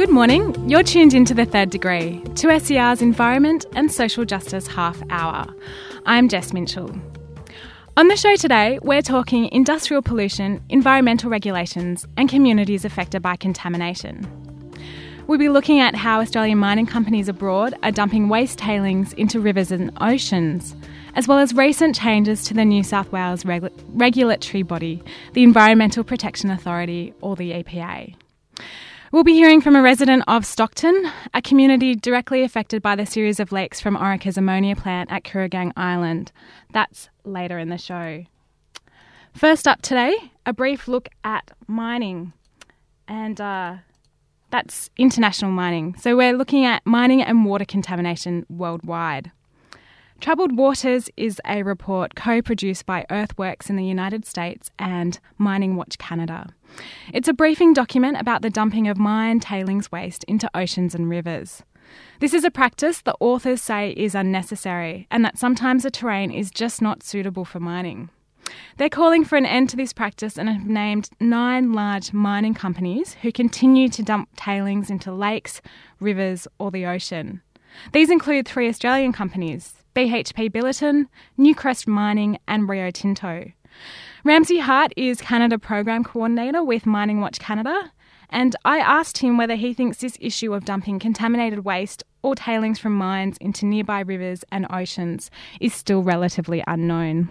Good morning. You're tuned into The Third Degree, 2SER's Environment and Social Justice Half Hour. I'm Jess Minchell. On the show today, we're talking industrial pollution, environmental regulations and communities affected by contamination. We'll be looking at how Australian mining companies abroad are dumping waste tailings into rivers and oceans, as well as recent changes to the New South Wales regulatory body, the Environmental Protection Authority, or the EPA. We'll be hearing from a resident of Stockton, a community directly affected by the series of leaks from Orica's ammonia plant at Kooragang Island. That's later in the show. First up today, a brief look at mining, and that's international mining. So we're looking at mining and water contamination worldwide. Troubled Waters is a report co-produced by Earthworks in the United States and Mining Watch Canada. It's a briefing document about the dumping of mine tailings waste into oceans and rivers. This is a practice the authors say is unnecessary and that sometimes the terrain is just not suitable for mining. They're calling for an end to this practice and have named 9 large mining companies who continue to dump tailings into lakes, rivers or the ocean. These include 3 Australian companies, BHP Billiton, Newcrest Mining and Rio Tinto. Ramsey Hart is Canada Program Coordinator with Mining Watch Canada, and I asked him whether he thinks this issue of dumping contaminated waste or tailings from mines into nearby rivers and oceans is still relatively unknown.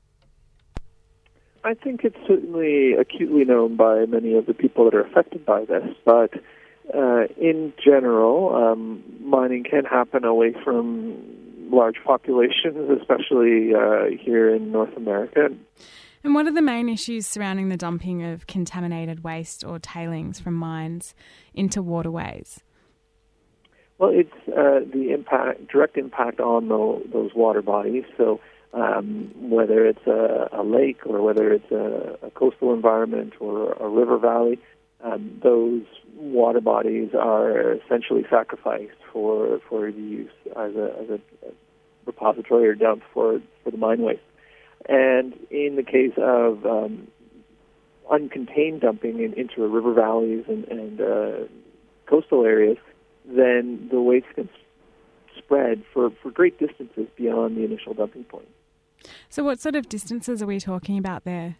I think it's certainly acutely known by many of the people that are affected by this, but in general, mining can happen away from large populations, especially here in North America. And what are the main issues surrounding the dumping of contaminated waste or tailings from mines into waterways? Well, it's the direct impact on those water bodies. So whether it's a lake or whether it's a coastal environment or a river valley, those water bodies are essentially sacrificed for the use as a repository or dump for the mine waste. And in the case of uncontained dumping into river valleys and coastal areas, then the waste can spread for great distances beyond the initial dumping point. So what sort of distances are we talking about there?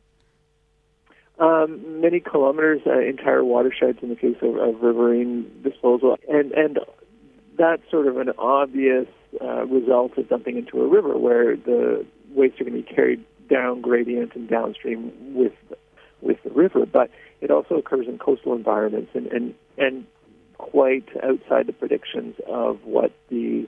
Many kilometers, entire watersheds in the case of riverine disposal. And that's sort of an obvious result of dumping into a river where the waste are going to be carried down gradient and downstream with the river. But it also occurs in coastal environments and quite outside the predictions of what the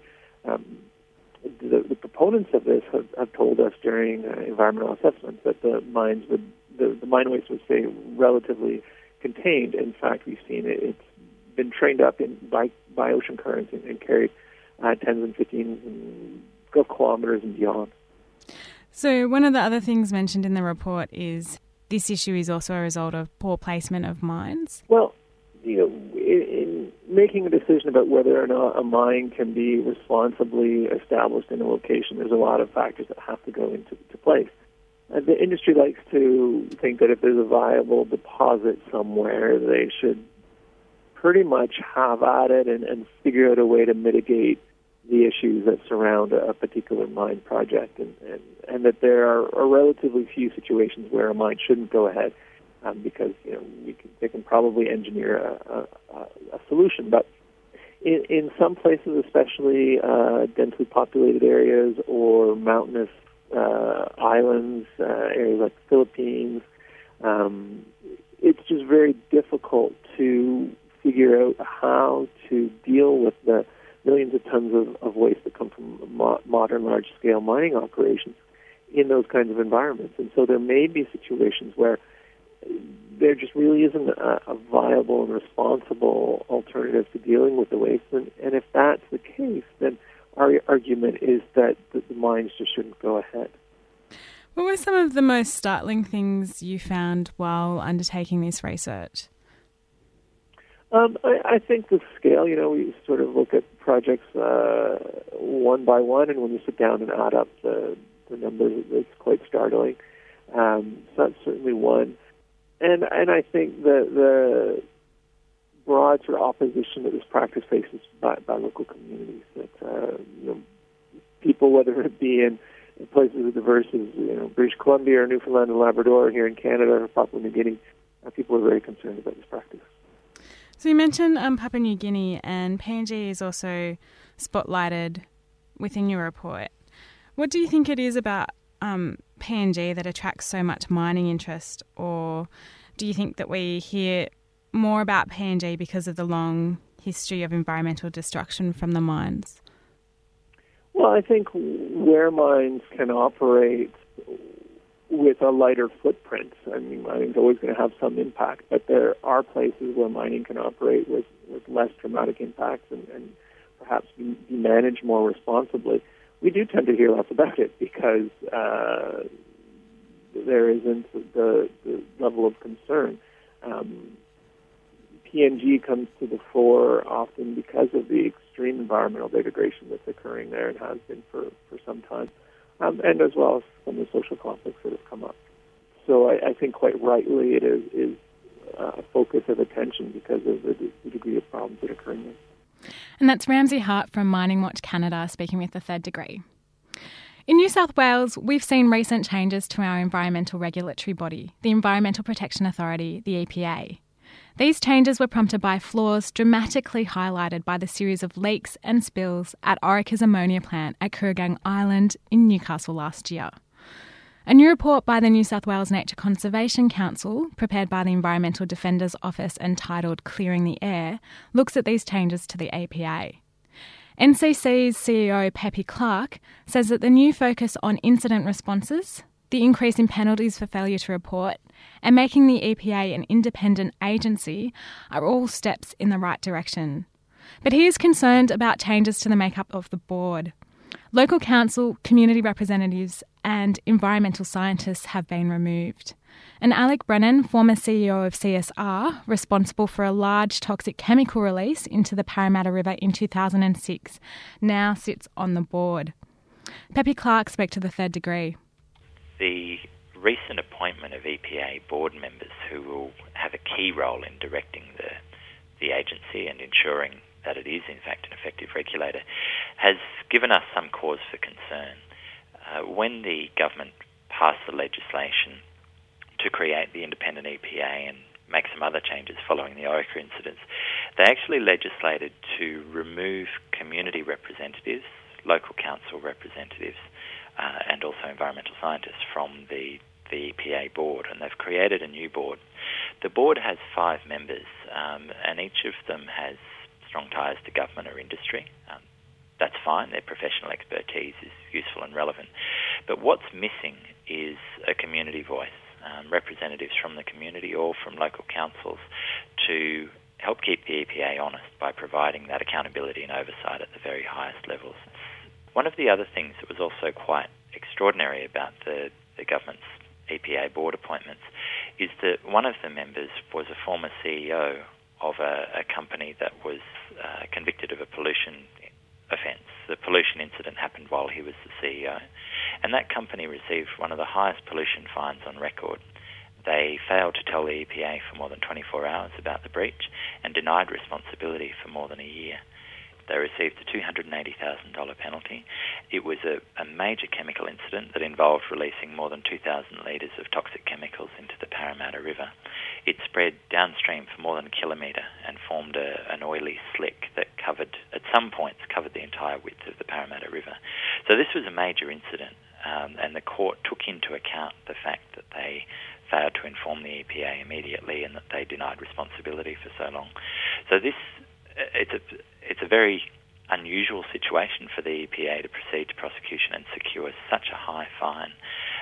proponents of this have told us during environmental assessments, that the mine waste would stay relatively contained. In fact, we've seen it's been trained up by ocean currents and carried 10s and 15s and kilometers and beyond. So one of the other things mentioned in the report is this issue is also a result of poor placement of mines. Well, in making a decision about whether or not a mine can be responsibly established in a location, there's a lot of factors that have to go into place. The industry likes to think that if there's a viable deposit somewhere, they should pretty much have at it and figure out a way to mitigate the issues that surround a particular mine project, and that there are relatively few situations where a mine shouldn't go ahead because they can probably engineer a solution. But in some places, especially densely populated areas or mountainous islands, areas like the Philippines, it's just very difficult to figure out how to deal with the millions of tons of waste that come from modern large-scale mining operations in those kinds of environments. And so there may be situations where there just really isn't a viable and responsible alternative to dealing with the waste. And if that's the case, then our argument is that the mines just shouldn't go ahead. What were some of the most startling things you found while undertaking this research? I think the scale, we sort of look at projects one by one, and when you sit down and add up the numbers, it's quite startling. So that's certainly one. And I think the broad sort of opposition that this practice faces by local communities. That people, whether it be in places as diverse as British Columbia or Newfoundland and Labrador, here in Canada or Papua New Guinea, people are very concerned about this practice. So you mentioned Papua New Guinea, and PNG is also spotlighted within your report. What do you think it is about PNG that attracts so much mining interest, or do you think that we hear more about PNG because of the long history of environmental destruction from the mines? Well, I think where mines can operate with a lighter footprint, I mean, mining's always going to have some impact, but there are places where mining can operate with less dramatic impacts and perhaps be managed more responsibly. We do tend to hear less about it because there isn't the level of concern. PNG comes to the fore often because of the extreme environmental degradation that's occurring there and has been for some time, and as well as some of the social conflicts that have come up. So I think quite rightly it is a focus of attention because of the degree of problems that are occurring there. And that's Ramsay Hart from Mining Watch Canada speaking with the Third Degree. In New South Wales, we've seen recent changes to our environmental regulatory body, the Environmental Protection Authority, the EPA. These changes were prompted by flaws dramatically highlighted by the series of leaks and spills at Orica's ammonia plant at Kooragang Island in Newcastle last year. A new report by the New South Wales Nature Conservation Council, prepared by the Environmental Defender's Office and titled Clearing the Air, looks at these changes to the EPA. NCC's CEO Pepe Clark says that the new focus on incident responses, the increase in penalties for failure to report, and making the EPA an independent agency are all steps in the right direction. But he is concerned about changes to the makeup of the board. Local council, community representatives and environmental scientists have been removed. And Alec Brennan, former CEO of CSR, responsible for a large toxic chemical release into the Parramatta River in 2006, now sits on the board. Pepe Clark spoke to the Third Degree. The recent appointment of EPA board members who will have a key role in directing the agency and ensuring that it is in fact an effective regulator has given us some cause for concern. When the government passed the legislation to create the independent EPA and make some other changes following the Orica incidents, they actually legislated to remove community representatives, local council representatives, and also environmental scientists from the EPA board, and they've created a new board. The board has 5 members, and each of them has strong ties to government or industry. That's fine, their professional expertise is useful and relevant. But what's missing is a community voice, representatives from the community or from local councils to help keep the EPA honest by providing that accountability and oversight at the very highest levels. One of the other things that was also quite extraordinary about the government's EPA board appointments is that one of the members was a former CEO of a company that was convicted of a pollution offence. The pollution incident happened while he was the CEO, and that company received one of the highest pollution fines on record. They failed to tell the EPA for more than 24 hours about the breach and denied responsibility for more than a year. They received a $280,000 penalty. It was a major chemical incident that involved releasing more than 2,000 litres of toxic chemicals into the Parramatta River. It spread downstream for more than a kilometre and formed an oily slick that at some points covered the entire width of the Parramatta River. So this was a major incident, and the court took into account the fact that they failed to inform the EPA immediately and that they denied responsibility for so long. So it's a very unusual situation for the EPA to proceed to prosecution and secure such a high fine,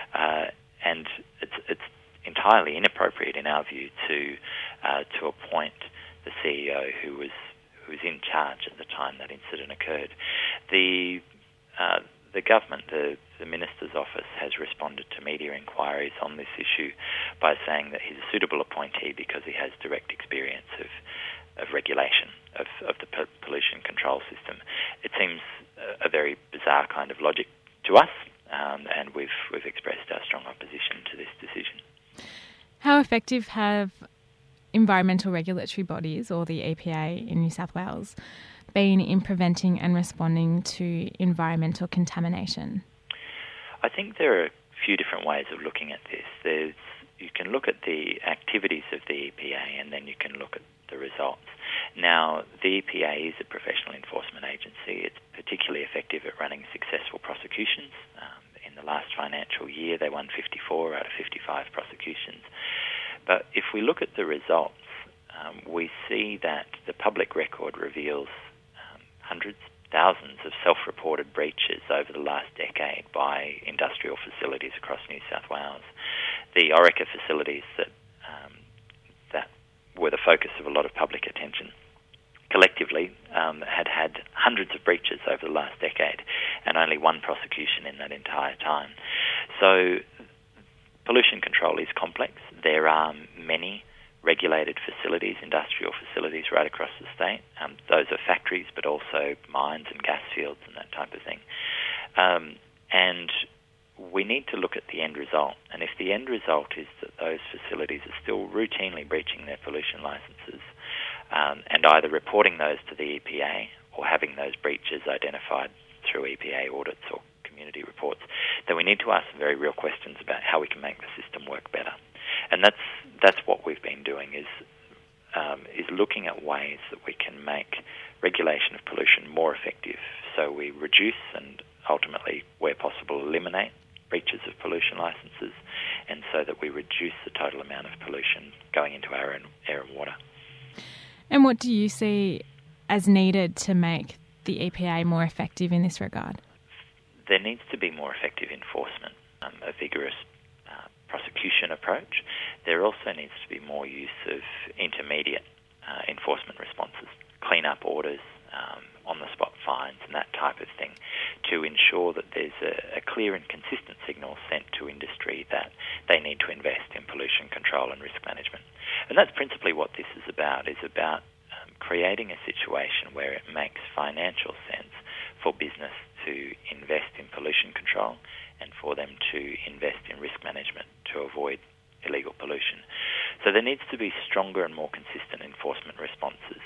and it's entirely inappropriate in our view to appoint the CEO who was in charge at the time that incident occurred. The government, the Minister's Office, has responded to media inquiries on this issue by saying that he's a suitable appointee because he has direct experience of regulation of the pollution control system. It seems a very bizarre kind of logic to us, and we've expressed our strong opposition to this decision. How effective have environmental regulatory bodies, or the EPA in New South Wales, been in preventing and responding to environmental contamination? I think there are a few different ways of looking at this. You can look at the activities of the EPA, and then you can look at the results. Now, the EPA is a professional enforcement agency. It's particularly effective at running successful prosecutions. In the last financial year, they won 54 out of 55 prosecutions. But if we look at the results, we see that the public record reveals hundreds, thousands of self-reported breaches over the last decade by industrial facilities across New South Wales. The Orica facilities that were the focus of a lot of public attention collectively had hundreds of breaches over the last decade, and only one prosecution in that entire time. So pollution control is complex. There are many regulated facilities, industrial facilities right across the state. Those are factories, but also mines and gas fields and that type of thing. And we need to look at the end result. And if the end result is that those facilities are still routinely breaching their pollution licences and either reporting those to the EPA or having those breaches identified through EPA audits or community reports, then we need to ask some very real questions about how we can make the system work better. And that's what we've been doing, is looking at ways that we can make regulation of pollution more effective, so we reduce and ultimately, where possible, eliminate breaches of pollution licences, and so that we reduce the total amount of pollution going into our air and water. And what do you see as needed to make the EPA more effective in this regard? There needs to be more effective enforcement, a vigorous prosecution approach. There also needs to be more use of intermediate enforcement responses, clean-up orders, on-the-spot fines and that type of thing, to ensure that there's a clear and consistent signal sent to industry that they need to invest in pollution control and risk management. And that's principally what this is about creating a situation where it makes financial sense for business to invest in pollution control and for them to invest in risk management to avoid illegal pollution. So there needs to be stronger and more consistent enforcement responses.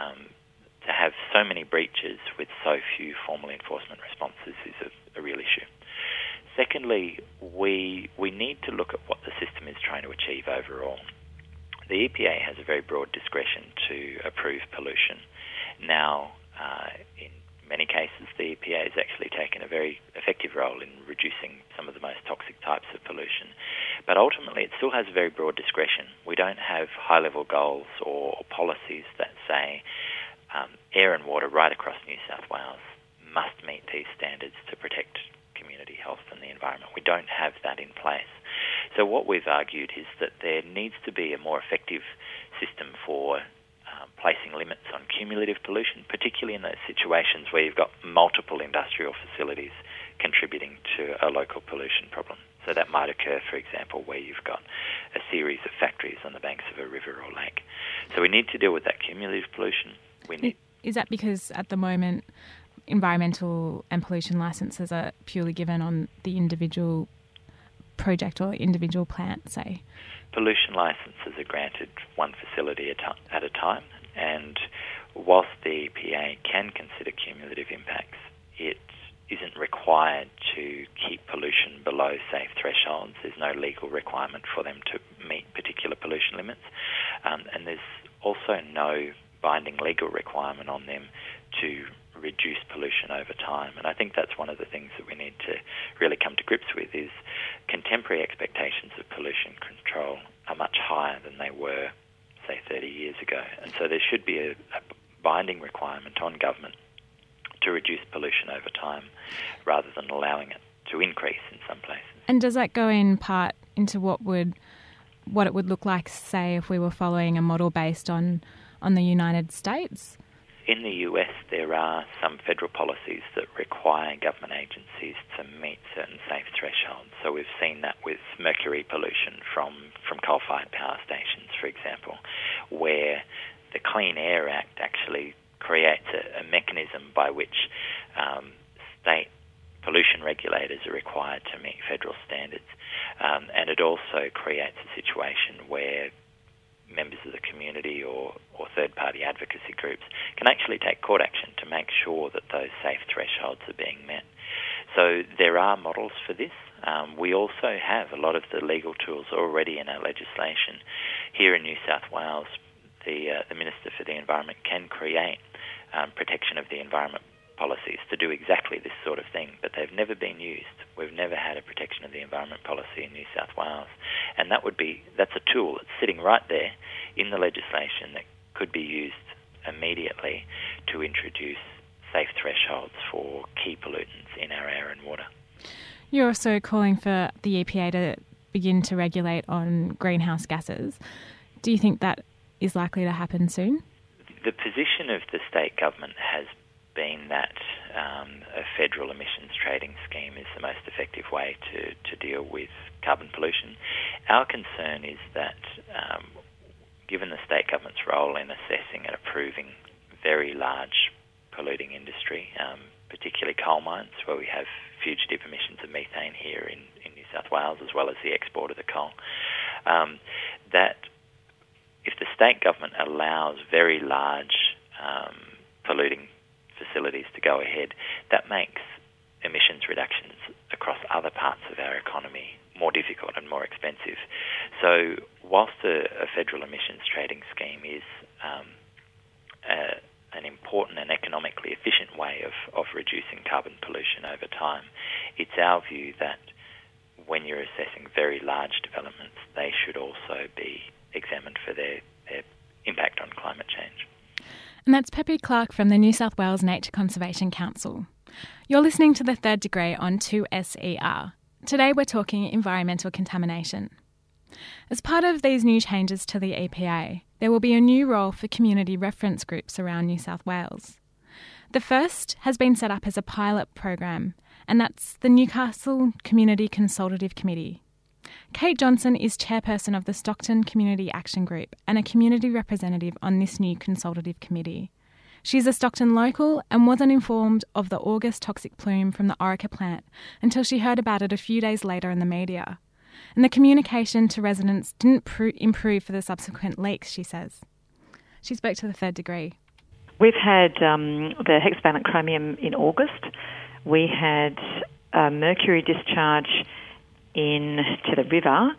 To have so many breaches with so few formal enforcement responses is a real issue. Secondly, we need to look at what the system is trying to achieve overall. The EPA has a very broad discretion to approve pollution. Now, in many cases, the EPA has actually taken a very effective role in reducing some of the most toxic types of pollution. But ultimately, it still has very broad discretion. We don't have high-level goals or policies that say air and water right across New South Wales must meet these standards to protect community health and the environment. We don't have that in place. So what we've argued is that there needs to be a more effective system for placing limits on cumulative pollution, particularly in those situations where you've got multiple industrial facilities contributing to a local pollution problem. So that might occur, for example, where you've got a series of factories on the banks of a river or lake. So we need to deal with that cumulative pollution. Is that because at the moment environmental and pollution licences are purely given on the individual project or individual plant, say? Pollution licences are granted one facility at a time, and whilst the EPA can consider cumulative impacts, it isn't required to keep pollution below safe thresholds. There's no legal requirement for them to meet particular pollution limits, and there's also no binding legal requirement on them to reduce pollution over time. And I think that's one of the things that we need to really come to grips with, is contemporary expectations of pollution control are much higher than they were, say, 30 years ago. And so there should be a binding requirement on government to reduce pollution over time rather than allowing it to increase in some places. And does that go in part into what it would look like, say, if we were following a model based on the United States? In the US, there are some federal policies that require government agencies to meet certain safe thresholds. So we've seen that with mercury pollution from coal-fired power stations, for example, where the Clean Air Act actually creates a mechanism by which state pollution regulators are required to meet federal standards. And it also creates a situation where members of the community or third-party advocacy groups can actually take court action to make sure that those safe thresholds are being met. So there are models for this. We also have a lot of the legal tools already in our legislation. Here in New South Wales, the Minister for the Environment can create protection of the environment policies to do exactly this sort of thing, but they've never been used. We've never had a protection of the environment policy in New South Wales, and that's a tool that's sitting right there in the legislation that could be used immediately to introduce safe thresholds for key pollutants in our air and water. You're also calling for the EPA to begin to regulate on greenhouse gases. Do you think that is likely to happen soon? The position of the state government has been that a federal emissions trading scheme is the most effective way to deal with carbon pollution. Our concern is that given the state government's role in assessing and approving very large polluting industry, particularly coal mines, where we have fugitive emissions of methane here in New South Wales, as well as the export of the coal, that if the state government allows very large polluting facilities to go ahead, that makes emissions reductions across other parts of our economy more difficult and more expensive. So whilst a federal emissions trading scheme is an important and economically efficient way of reducing carbon pollution over time, it's our view that when you're assessing very large developments, they should also be examined for their impact on climate change. And that's Pepe Clark from the New South Wales Nature Conservation Council. You're listening to The Third Degree on 2SER. Today we're talking environmental contamination. As part of these new changes to the EPA, there will be a new role for community reference groups around New South Wales. The first has been set up as a pilot program, and that's the Newcastle Community Consultative Committee. Kate Johnson is chairperson of the Stockton Community Action Group and a community representative on this new consultative committee. She's a Stockton local and wasn't informed of the August toxic plume from the Orica plant until she heard about it a few days later in the media. And the communication to residents didn't improve for the subsequent leaks, she says. She spoke to The Third Degree. We've had the hexavalent chromium in August. We had mercury discharge into the river.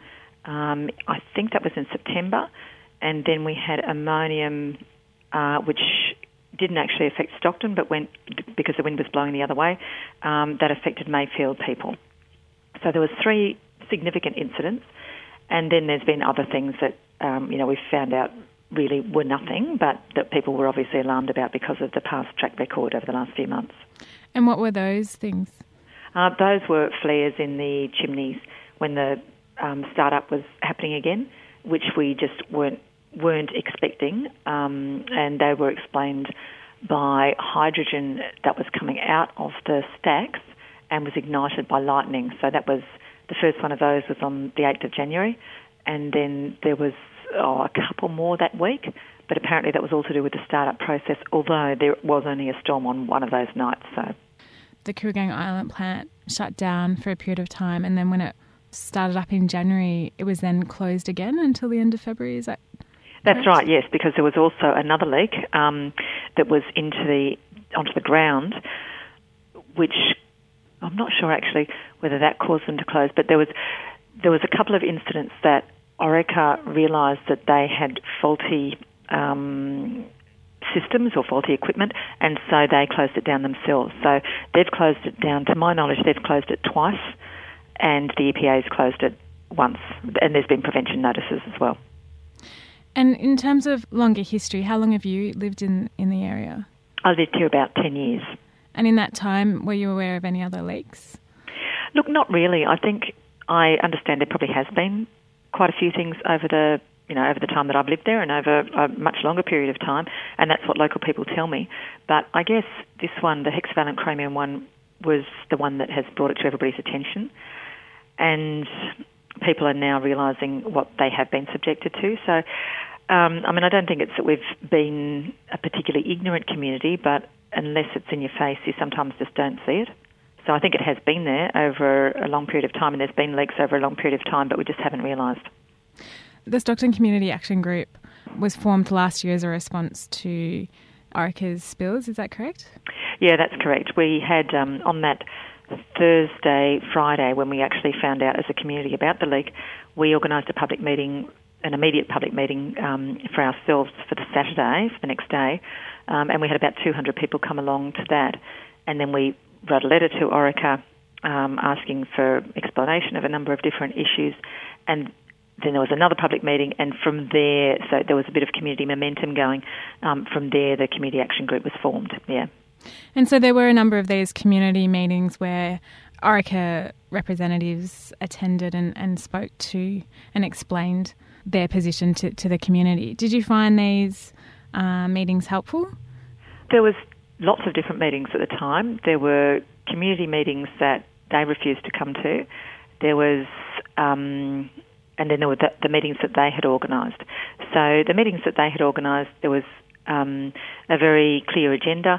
I think that was in September. And then we had ammonium, which didn't actually affect Stockton, but went because the wind was blowing the other way, that affected Mayfield people. So there was 3 significant incidents, and then there's been other things that we found out really were nothing, but that people were obviously alarmed about because of the past track record over the last few months. And what were those things? Those were flares in the chimneys when the start-up was happening again, which we just weren't expecting, and they were explained by hydrogen that was coming out of the stacks and was ignited by lightning. So that was the first one of those was on the 8th of January, and then there was a couple more that week, but apparently that was all to do with the start-up process, although there was only a storm on one of those nights. So the Kooragang Island plant shut down for a period of time, and then when it started up in January, it was then closed again until the end of February. Is that That's correct? right, yes, because there was also another leak that was onto the ground, which I'm not sure actually whether that caused them to close, but there was a couple of incidents that Orica realised that they had faulty systems or faulty equipment, and so they closed it down themselves. So they've closed it down. To my knowledge, they've closed it twice, and the EPA's closed it once, and there's been prevention notices as well. And in terms of longer history, how long have you lived in the area? I lived here about 10 years. And in that time, were you aware of any other leaks? Look, not really. I think I understand there probably has been quite a few things over the time that I've lived there and over a much longer period of time, and that's what local people tell me. But I guess this one, the hexavalent chromium one, was the one that has brought it to everybody's attention, and people are now realising what they have been subjected to. So, I don't think it's that we've been a particularly ignorant community, but unless it's in your face, you sometimes just don't see it. So I think it has been there over a long period of time, and there's been leaks over a long period of time, but we just haven't realised. The Stockton Community Action Group was formed last year as a response to Orica's spills. Is that correct? Yeah, that's correct. We had on that Thursday, Friday, when we actually found out as a community about the leak, we organised a public meeting, an immediate public meeting for ourselves for the Saturday, for the next day, and we had about 200 people come along to that. And then we wrote a letter to Orica asking for explanation of a number of different issues. And then there was another public meeting, and from there, so there was a bit of community momentum going. From there, the Community Action Group was formed, yeah. And so there were a number of these community meetings where Orica representatives attended and spoke to and explained their position to the community. Did you find these meetings helpful? There was lots of different meetings at the time. There were community meetings that they refused to come to. There was, and then there were the meetings that they had organised. So the meetings that they had organised, there was a very clear agenda,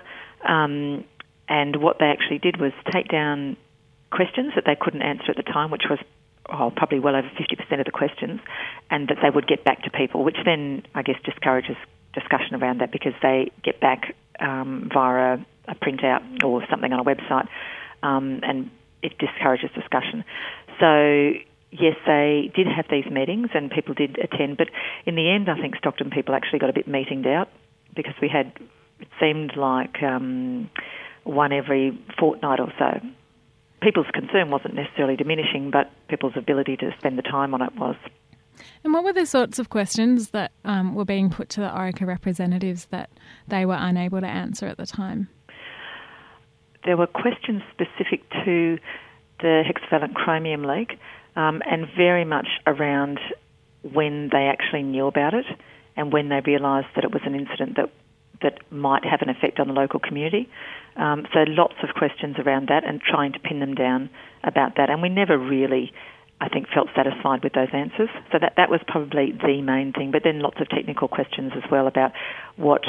and what they actually did was take down questions that they couldn't answer at the time, which was probably well over 50% of the questions, and that they would get back to people, which then, I guess, discourages discussion around that because they get back via a printout or something on a website, and it discourages discussion. So, yes, they did have these meetings and people did attend, but in the end, I think Stockton people actually got a bit meetinged out because we had, it seemed like one every fortnight or so. People's concern wasn't necessarily diminishing, but people's ability to spend the time on it was. And what were the sorts of questions that were being put to the Orica representatives that they were unable to answer at the time? There were questions specific to the hexavalent chromium leak and very much around when they actually knew about it and when they realised that it was an incident that might have an effect on the local community. So lots of questions around that and trying to pin them down about that. And we never really, I think, felt satisfied with those answers. So that was probably the main thing. But then lots of technical questions as well about what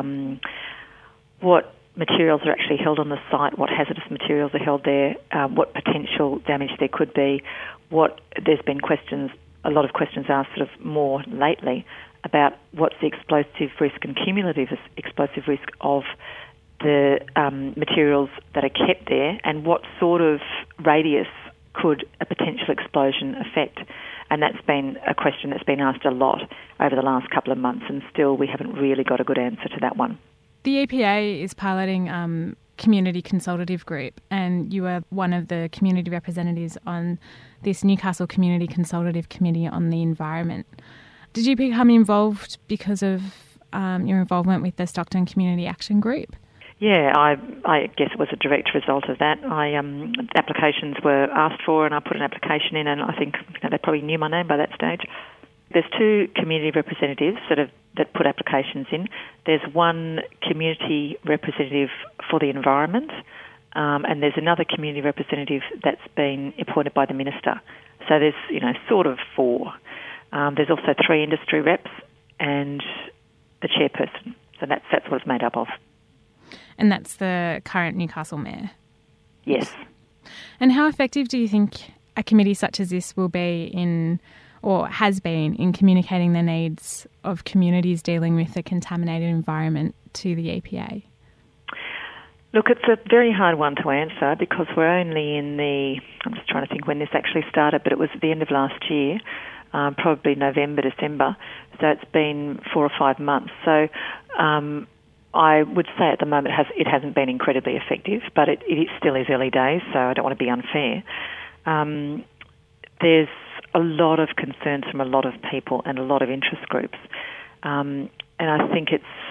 materials are actually held on the site, what hazardous materials are held there, what potential damage there could be. There's been questions, a lot of questions asked sort of more lately about what's the explosive risk and cumulative explosive risk of the materials that are kept there, and what sort of radius could a potential explosion affect. And that's been a question that's been asked a lot over the last couple of months, and still we haven't really got a good answer to that one. The EPA is piloting Community Consultative Group, and you are one of the community representatives on this Newcastle Community Consultative Committee on the Environment. Did you become involved because of your involvement with the Stockton Community Action Group? Yeah, I guess it was a direct result of that. Applications were asked for, and I put an application in, and I think they probably knew my name by that stage. There's two community representatives that put applications in. There's one community representative for the environment, and there's another community representative that's been appointed by the minister. So there's sort of four. There's also 3 industry reps and the chairperson. So that's what it's made up of. And that's the current Newcastle Mayor? Yes. And how effective do you think a committee such as this will be in, or has been, in communicating the needs of communities dealing with a contaminated environment to the EPA? Look, it's a very hard one to answer because we're only I'm just trying to think when this actually started, but it was at the end of last year, probably November, December. So it's been 4 or 5 months. So I would say at the moment it hasn't been incredibly effective, but it still is early days, so I don't want to be unfair. There's a lot of concerns from a lot of people and a lot of interest groups, and I think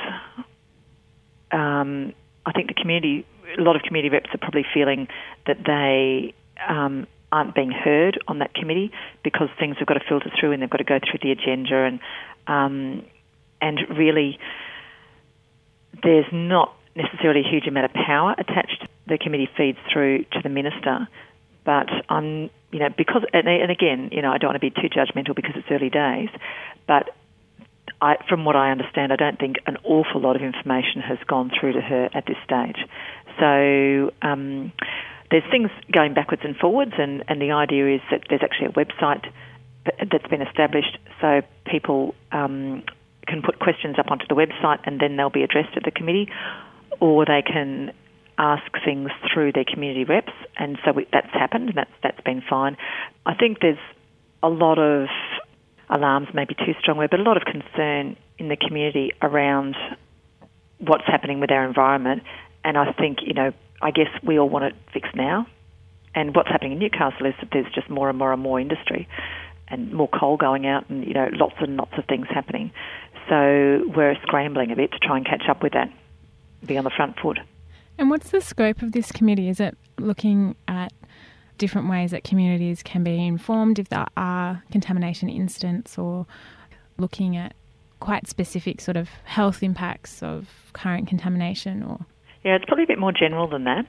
I think a lot of community reps are probably feeling that they aren't being heard on that committee because things have got to filter through and they've got to go through the agenda, and really there's not necessarily a huge amount of power attached. The committee feeds through to the minister, but because and again, I don't want to be too judgmental because it's early days, but from what I understand, I don't think an awful lot of information has gone through to her at this stage. So there's things going backwards and forwards, and the idea is that there's actually a website that's been established so people can put questions up onto the website and then they'll be addressed at the committee, or they can ask things through their community reps, and so that's happened, and that's been fine. I think there's a lot of alarms, maybe too strong word, but a lot of concern in the community around what's happening with our environment, and I think, I guess we all want it fixed now. And what's happening in Newcastle is that there's just more and more and more industry and more coal going out and, lots and lots of things happening. So we're scrambling a bit to try and catch up with that, be on the front foot. And what's the scope of this committee? Is it looking at different ways that communities can be informed if there are contamination incidents, or looking at quite specific sort of health impacts of current contamination? Or yeah, it's probably a bit more general than that.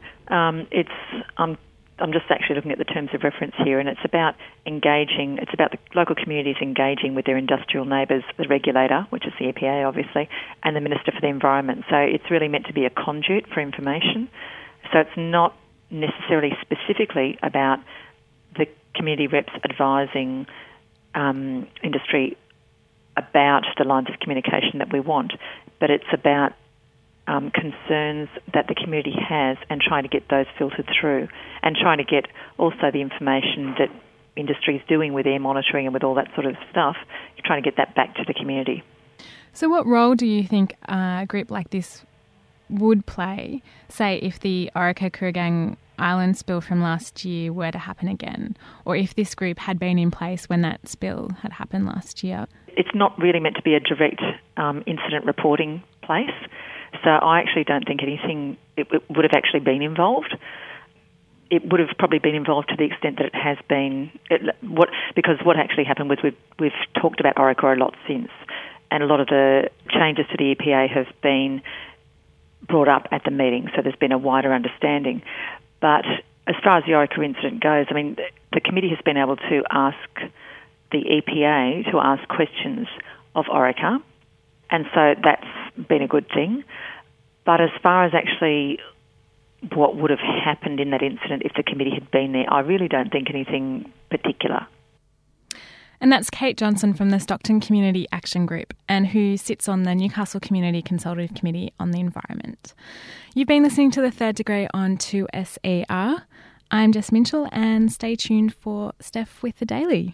I'm just actually looking at the terms of reference here, and it's about engaging. It's about the local communities engaging with their industrial neighbours, the regulator, which is the EPA obviously, and the Minister for the Environment. So it's really meant to be a conduit for information. So it's not necessarily specifically about the community reps advising industry about the lines of communication that we want, but it's about concerns that the community has and trying to get those filtered through, and trying to get also the information that industry is doing with air monitoring and with all that sort of stuff, trying to get that back to the community. So what role do you think a group like this would play, say, if the Orica Kooragang Island spill from last year were to happen again, or if this group had been in place when that spill had happened last year? It's not really meant to be a direct incident reporting place. So I actually don't think it would have actually been involved. It would have probably been involved to the extent that it has been, because what actually happened was we've talked about Orica a lot since, and a lot of the changes to the EPA have been brought up at the meeting, so there's been a wider understanding. But as far as the Orica incident goes, I mean, the committee has been able to ask the EPA to ask questions of Orica, and so that's been a good thing. But as far as actually what would have happened in that incident if the committee had been there, I really don't think anything particular. And that's Kate Johnson from the Stockton Community Action Group, and who sits on the Newcastle Community Consultative Committee on the Environment. You've been listening to The Third Degree on 2SER. I'm Jess Minchell, and stay tuned for Steph with the Daily.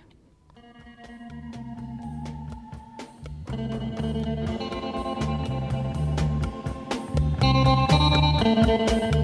Thank you.